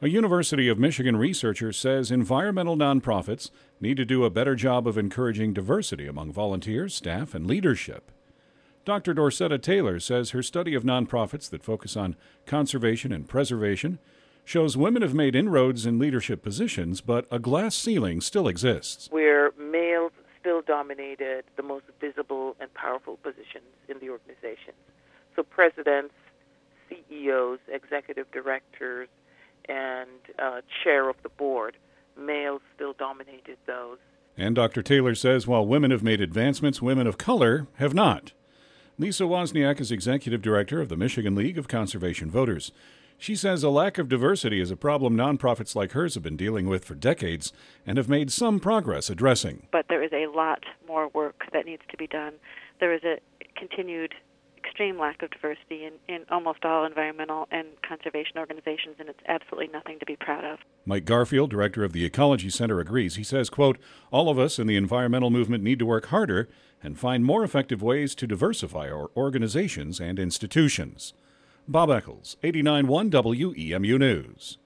A University of Michigan researcher says environmental nonprofits need to do a better job of encouraging diversity among volunteers, staff, and leadership. Dr. Dorsetta Taylor says her study of nonprofits that focus on conservation and preservation shows women have made inroads in leadership positions, but a glass ceiling still exists. Where males still dominated the most visible and powerful positions in the organizations. So presidents, CEOs, executive directors, and chair of the board, males still dominated those. And Dr. Taylor says while women have made advancements, women of color have not. Lisa Wozniak is executive director of the Michigan League of Conservation Voters. She says a lack of diversity is a problem nonprofits like hers have been dealing with for decades and have made some progress addressing. But there is a lot more work that needs to be done. There is a continued extreme lack of diversity in almost all environmental and conservation organizations, and it's absolutely nothing to be proud of. Mike Garfield, director of the Ecology Center, agrees. He says, quote, all of us in the environmental movement need to work harder and find more effective ways to diversify our organizations and institutions. Bob Eccles, 89.1 WEMU News.